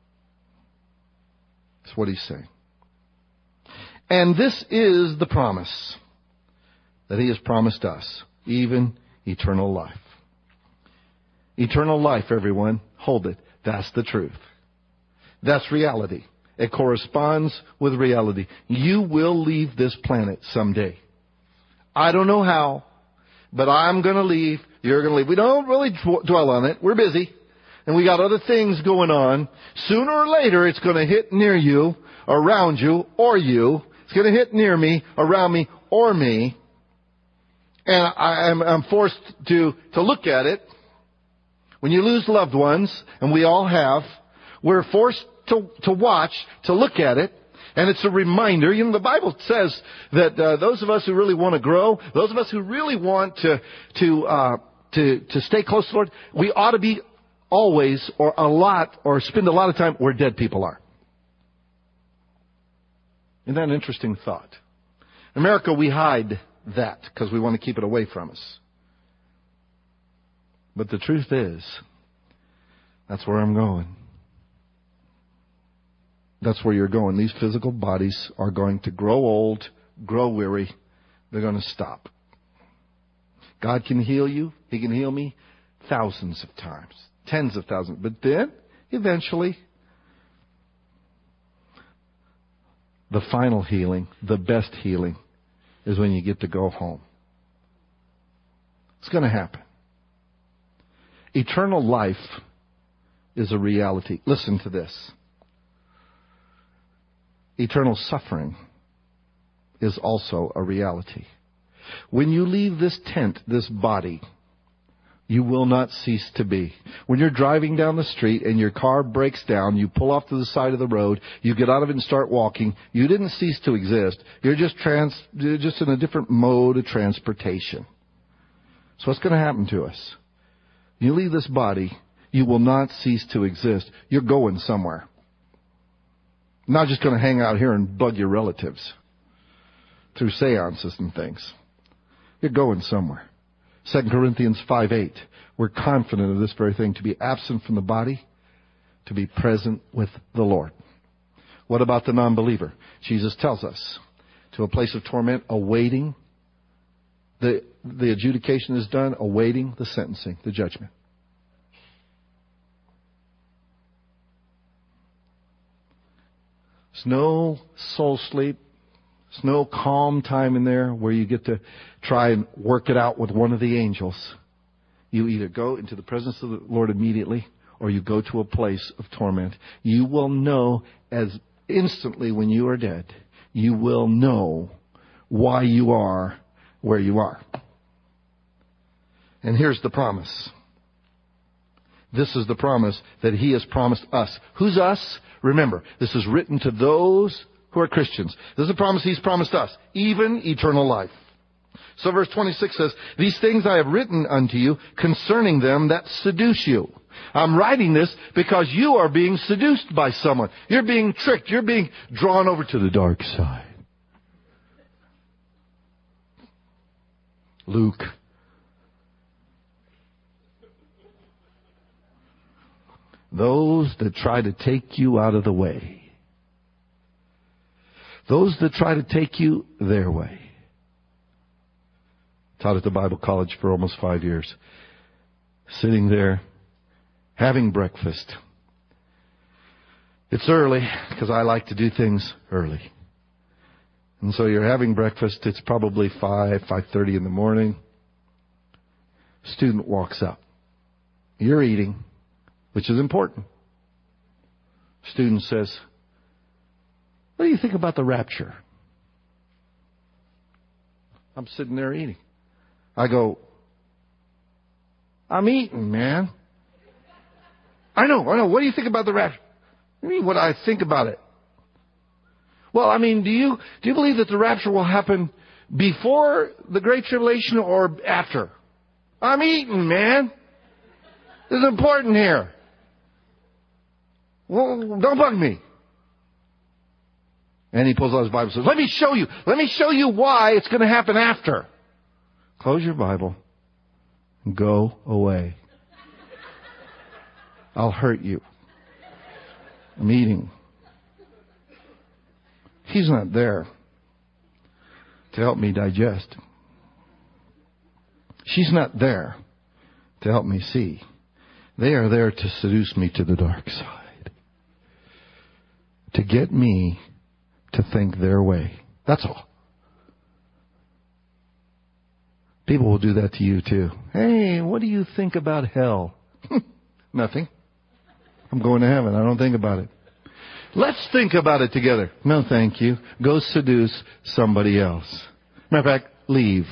That's what He's saying. And this is the promise that He has promised us, even eternal life. Eternal life, everyone, hold it. That's the truth. That's reality. It corresponds with reality. You will leave this planet someday. I don't know how, but I'm going to leave. You're going to leave. We don't really dwell on it. We're busy. And we got other things going on. Sooner or later, it's going to hit near you, around you, or you. It's going to hit near me, around me, or me. And I, I'm, I'm forced to, to look at it. When you lose loved ones, and we all have, we're forced to, to watch, to look at it. And it's a reminder. You know, the Bible says that uh, those of us who really want to grow, those of us who really want to to uh, to to stay close to the Lord, we ought to be always, or a lot, or spend a lot of time where dead people are. Isn't that an interesting thought? In America, we hide that because we want to keep it away from us. But the truth is, that's where I'm going. That's where you're going. These physical bodies are going to grow old, grow weary. they're going to stop. God can heal you. He can heal me thousands of times, tens of thousands. But then, eventually, the final healing, the best healing, is when you get to go home. It's going to happen. Eternal life is a reality. Listen to this. Eternal suffering is also a reality. When you leave this tent, this body, you will not cease to be. When you're driving down the street and your car breaks down, you pull off to the side of the road, you get out of it and start walking, you didn't cease to exist. You're just trans, you're just in a different mode of transportation. So what's going to happen to us? You leave this body, you will not cease to exist. You're going somewhere. Not just going to hang out here and bug your relatives through seances and things. You're going somewhere. Second Corinthians five eight. We're confident of this very thing, to be absent from the body, to be present with the Lord. What about the non-believer? Jesus tells us, to a place of torment, awaiting the, the adjudication is done, awaiting the sentencing, the judgment. There's no soul sleep. There's no calm time in there where you get to try and work it out with one of the angels. You either go into the presence of the Lord immediately, or you go to a place of torment. You will know as instantly when you are dead, you will know why you are where you are. And here's the promise. This is the promise that He has promised us. Who's us? Remember, this is written to those who are Christians. This is a promise He's promised us, even eternal life. So verse twenty-six says, these things I have written unto you concerning them that seduce you. I'm writing this because you are being seduced by someone. You're being tricked. You're being drawn over to the dark side. Luke. Those that try to take you out of the way. Those that try to take you their way. Taught at the Bible college for almost five years. Sitting there, having breakfast. It's early, because I like to do things early. And so you're having breakfast, it's probably five, five thirty in the morning. Student walks up. You're eating, which is important. Student says, what do you think about the rapture? I'm sitting there eating. I go, I'm eating, man. I know, I know. What do you think about the rapture? What do you mean, what I think about it? Well, I mean, do you do you believe that the rapture will happen before the Great Tribulation or after? I'm eating, man. This is important here. Well, don't bug me. And he pulls out his Bible and says, let me show you. Let me show you why it's going to happen after. Close your Bible and go away. I'll hurt you. I'm eating. He's not there to help me digest. She's not there to help me see. They are there to seduce me to the dark side. To get me to think their way. That's all. People will do that to you too. Hey, what do you think about hell? Nothing. I'm going to heaven. I don't think about it. Let's think about it together. No, thank you. Go seduce somebody else. Matter of fact, leave.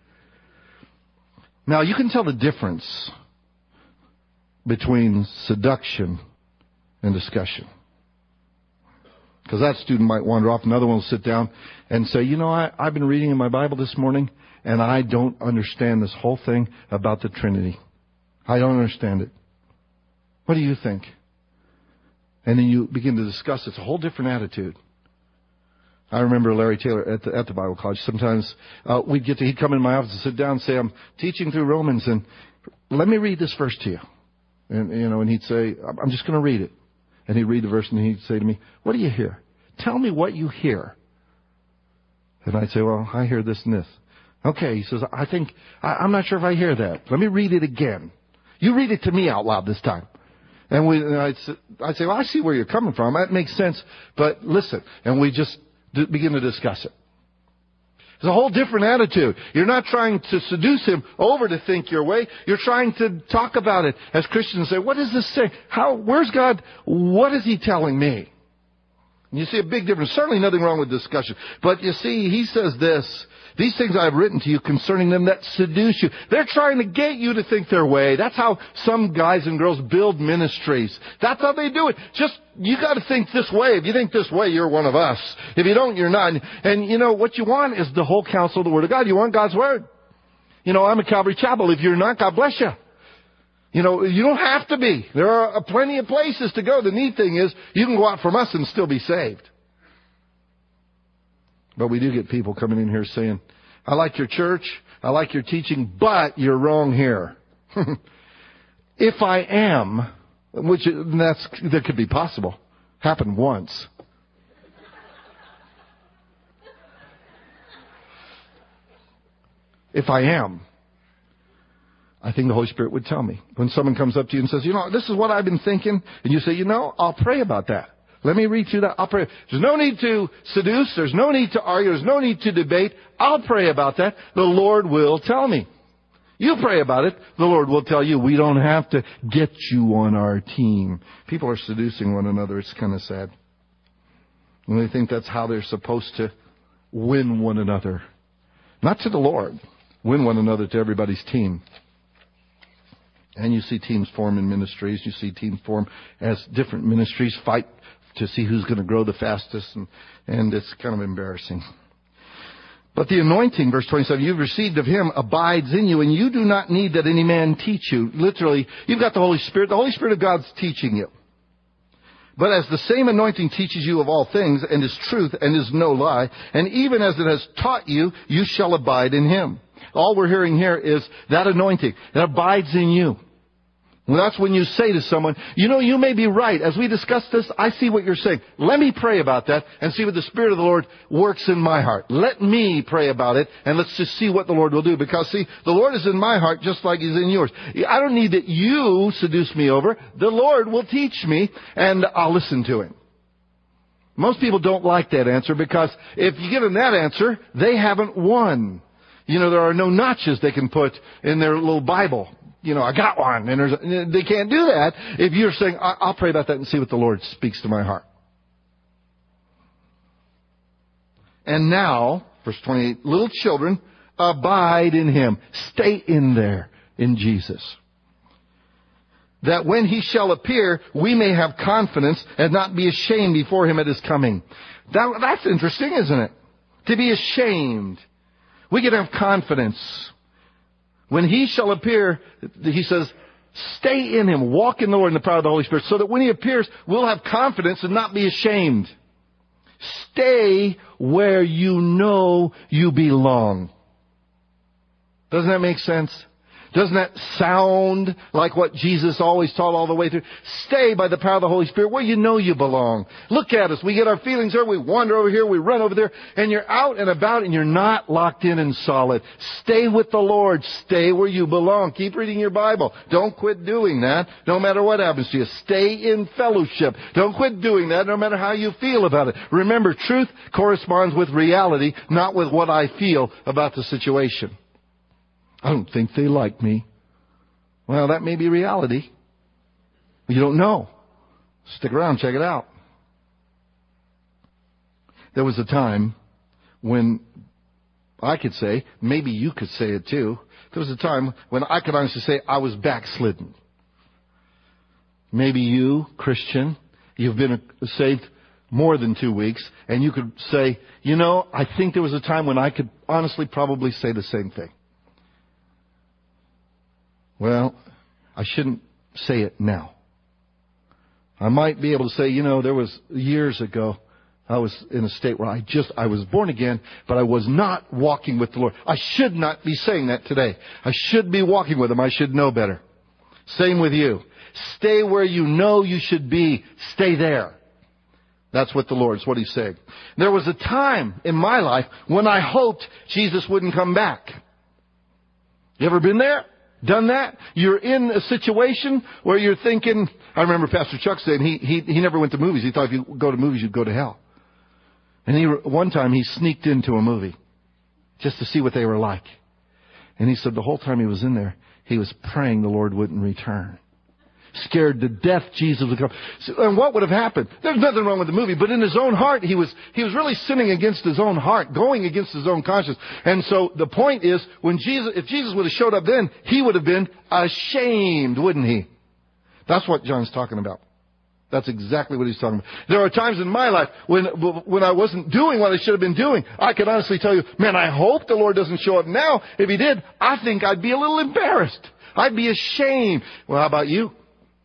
Now, you can tell the difference between seduction and discussion. Because that student might wander off, another one will sit down and say, you know, I, I've been reading in my Bible this morning, and I don't understand this whole thing about the Trinity. I don't understand it. What do you think? And then you begin to discuss. It's a whole different attitude. I remember Larry Taylor at the, at the Bible college. Sometimes uh, we'd get to, he'd come in my office and sit down and say, I'm teaching through Romans, and let me read this verse to you. And, you know, and he'd say, I'm just going to read it. And he'd read the verse and he'd say to me, what do you hear? Tell me what you hear. And I'd say, well, I hear this and this. Okay, he says, I think, I, I'm not sure if I hear that. Let me read it again. You read it to me out loud this time. And we, and I, I say, well, I see where you're coming from. That makes sense. But listen. And we just d- begin to discuss it. It's a whole different attitude. You're not trying to seduce him over to think your way. You're trying to talk about it as Christians. Say, what does this say? How, where's God? What is he telling me? And you see a big difference. Certainly nothing wrong with discussion. But you see, he says this. These things I have written to you concerning them that seduce you. They're trying to get you to think their way. That's how some guys and girls build ministries. That's how they do it. Just, you got to think this way. If you think this way, you're one of us. If you don't, you're not. And you know, what you want is the whole counsel of the Word of God. You want God's Word. You know, I'm a Calvary Chapel. If you're not, God bless you. You know, you don't have to be. There are plenty of places to go. The neat thing is, you can go out from us and still be saved. But we do get people coming in here saying, I like your church, I like your teaching, but you're wrong here. If I am, which that's, that could be possible, happened once. If I am, I think the Holy Spirit would tell me. When someone comes up to you and says, you know, this is what I've been thinking, and you say, you know, I'll pray about that. Let me read through that. I'll pray. There's no need to seduce. There's no need to argue. There's no need to debate. I'll pray about that. The Lord will tell me. You pray about it. The Lord will tell you. We don't have to get you on our team. People are seducing one another. It's kind of sad. And they think that's how they're supposed to win one another. Not to the Lord. Win one another to everybody's team. And you see teams form in ministries. You see teams form as different ministries fight to see who's going to grow the fastest, and, and it's kind of embarrassing. But the anointing, verse twenty-seven, you've received of him abides in you, and you do not need that any man teach you. Literally, you've got the Holy Spirit. The Holy Spirit of God's teaching you. But as the same anointing teaches you of all things, and is truth, and is no lie, and even as it has taught you, you shall abide in him. All we're hearing here is that anointing that abides in you. Well, that's when you say to someone, you know, you may be right. As we discuss this, I see what you're saying. Let me pray about that and see what the Spirit of the Lord works in my heart. Let me pray about it, and let's just see what the Lord will do. Because, see, the Lord is in my heart just like He's in yours. I don't need that you seduce me over. The Lord will teach me, and I'll listen to Him. Most people don't like that answer, because if you give them that answer, they haven't won. You know, there are no notches they can put in their little Bible. You know, I got one. And there's, they can't do that if you're saying, I'll pray about that and see what the Lord speaks to my heart. And now, verse twenty-eight, little children, abide in Him. Stay in there, in Jesus. That when He shall appear, we may have confidence and not be ashamed before Him at His coming. That, that's interesting, isn't it? To be ashamed. We can have confidence. When He shall appear, He says, stay in Him, walk in the Lord in the power of the Holy Spirit, so that when He appears, we'll have confidence and not be ashamed. Stay where you know you belong. Doesn't that make sense? Doesn't that sound like what Jesus always taught all the way through? Stay by the power of the Holy Spirit where you know you belong. Look at us. We get our feelings there. We wander over here. We run over there. And you're out and about and you're not locked in and solid. Stay with the Lord. Stay where you belong. Keep reading your Bible. Don't quit doing that no matter what happens to you. Stay in fellowship. Don't quit doing that no matter how you feel about it. Remember, truth corresponds with reality, not with what I feel about the situation. I don't think they like me. Well, that may be reality. You don't know. Stick around, check it out. There was a time when I could say, maybe you could say it too, there was a time when I could honestly say I was backslidden. Maybe you, Christian, you've been saved more than two weeks, and you could say, you know, I think there was a time when I could honestly probably say the same thing. Well, I shouldn't say it now. I might be able to say, you know, there was years ago, I was in a state where I just, I was born again, but I was not walking with the Lord. I should not be saying that today. I should be walking with Him. I should know better. Same with you. Stay where you know you should be. Stay there. That's what the Lord, it's what He's saying. There was a time in my life when I hoped Jesus wouldn't come back. You ever been there? Done that? You're in a situation where you're thinking, I remember Pastor Chuck saying he, he, he never went to movies. He thought if you go to movies, you'd go to hell. And he, one time he sneaked into a movie just to see what they were like. And he said the whole time he was in there, he was praying the Lord wouldn't return. Scared to death Jesus would come. So, and what would have happened? There's nothing wrong with the movie, but in his own heart, he was, he was really sinning against his own heart, going against his own conscience. And so the point is, when Jesus, if Jesus would have showed up then, he would have been ashamed, wouldn't he? That's what John's talking about. That's exactly what he's talking about. There are times in my life when, when I wasn't doing what I should have been doing. I can honestly tell you, man, I hope the Lord doesn't show up now. If he did, I think I'd be a little embarrassed. I'd be ashamed. Well, how about you?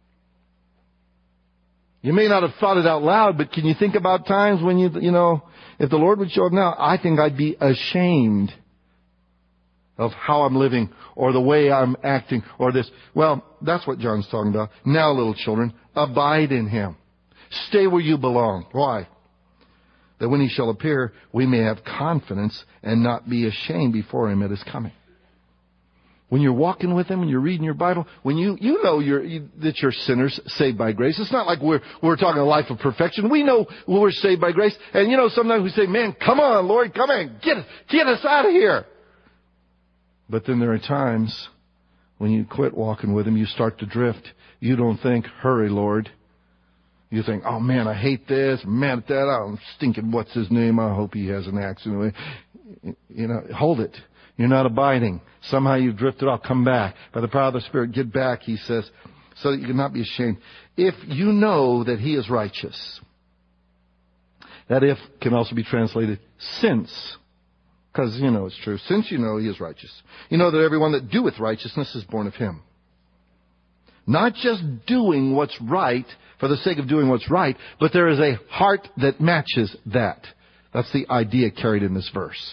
You may not have thought it out loud, but can you think about times when you, you know, if the Lord would show up now, I think I'd be ashamed of how I'm living or the way I'm acting or this. Well, that's what John's talking about. Now, little children, abide in Him. Stay where you belong. Why? That when He shall appear, we may have confidence and not be ashamed before Him at His coming. When you're walking with Him and you're reading your Bible, when you, you know you're, you, that you're sinners saved by grace. It's not like we're, we're talking a life of perfection. We know we're saved by grace. And you know, sometimes we say, man, come on, Lord, come on, get, get us out of here. But then there are times when you quit walking with Him, you start to drift. You don't think, hurry, Lord. You think, oh man, I hate this, I'm mad at that, I'm stinking, what's his name? I hope he has an accident. You know, hold it. You're not abiding. Somehow you've drifted off. Come back. By the power of the Spirit, get back, he says, so that you cannot be ashamed. If you know that He is righteous. That if can also be translated since. Because, you know, it's true. Since you know He is righteous. You know that everyone that doeth righteousness is born of Him. Not just doing what's right for the sake of doing what's right, but there is a heart that matches that. That's the idea carried in this verse.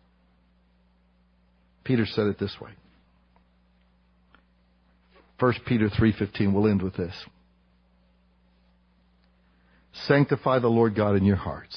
Peter said it this way. First Peter three fifteen, we'll end with this. Sanctify the Lord God in your hearts.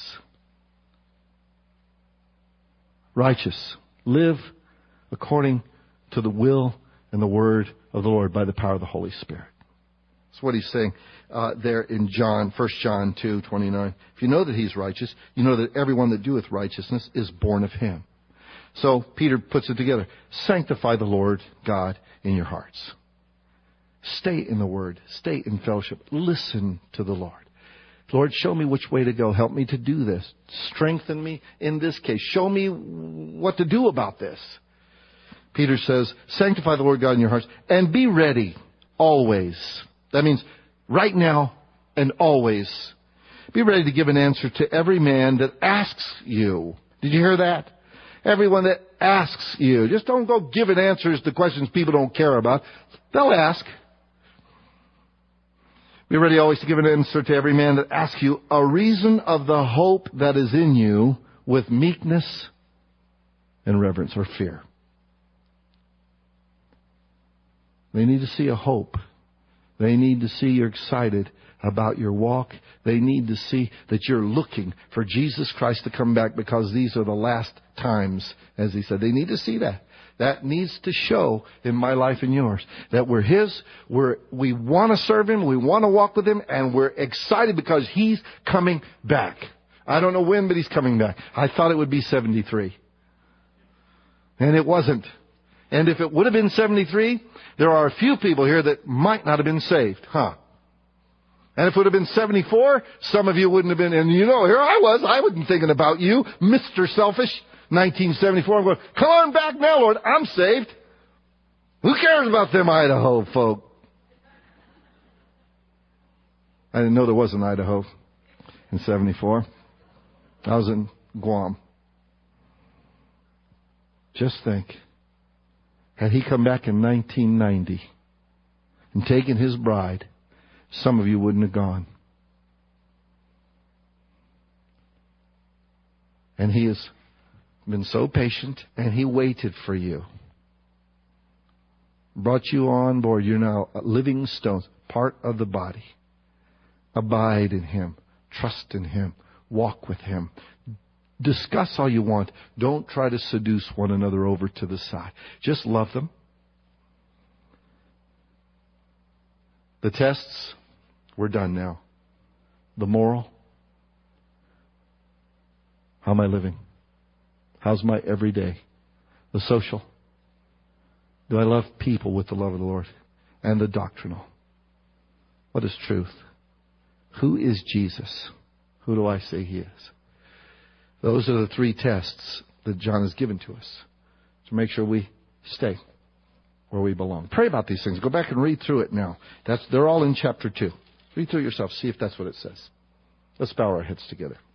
Righteous. Live according to the will and the word of the Lord by the power of the Holy Spirit. That's what he's saying uh, there in John, First John two twenty-nine. If you know that He's righteous, you know that everyone that doeth righteousness is born of Him. So Peter puts it together. Sanctify the Lord God in your hearts. Stay in the Word. Stay in fellowship. Listen to the Lord. Lord, show me which way to go. Help me to do this. Strengthen me in this case. Show me what to do about this. Peter says, sanctify the Lord God in your hearts and be ready always. That means right now and always. Be ready to give an answer to every man that asks you. Did you hear that? Everyone that asks you. Just don't go giving answers to questions people don't care about. They'll ask. Be ready always to give an answer to every man that asks you a reason of the hope that is in you with meekness and reverence or fear. They need to see a hope. They need to see you're excited about your walk. They need to see that you're looking for Jesus Christ to come back because these are the last times, as he said. They need to see that. That needs to show in my life and yours that we're His, we're, we want to serve Him, we want to walk with Him, and we're excited because He's coming back. I don't know when, but He's coming back. I thought it would be seventy-three. And it wasn't. And if it would have been seventy-three, there are a few people here that might not have been saved. Huh? And if it would have been seventy-four, some of you wouldn't have been. And you know, here I was. I wasn't thinking about you, Mister Selfish. nineteen seventy-four. I'm going, come on back now, Lord. I'm saved. Who cares about them Idaho folk? I didn't know there was an Idaho in seventy-four. I was in Guam. Just think. Had he come back in nineteen ninety and taken his bride, some of you wouldn't have gone. And He has been so patient, and He waited for you. Brought you on board. You're now living stones, part of the body. Abide in Him. Trust in Him. Walk with Him. Discuss all you want. Don't try to seduce one another over to the side. Just love them. The tests, we're done now. The moral, how am I living? How's my everyday? The social, do I love people with the love of the Lord? And the doctrinal, what is truth? Who is Jesus? Who do I say He is? Those are the three tests that John has given to us to make sure we stay where we belong. Pray about these things. Go back and read through it now. That's, they're all in chapter two. Read through it yourself. See if that's what it says. Let's bow our heads together.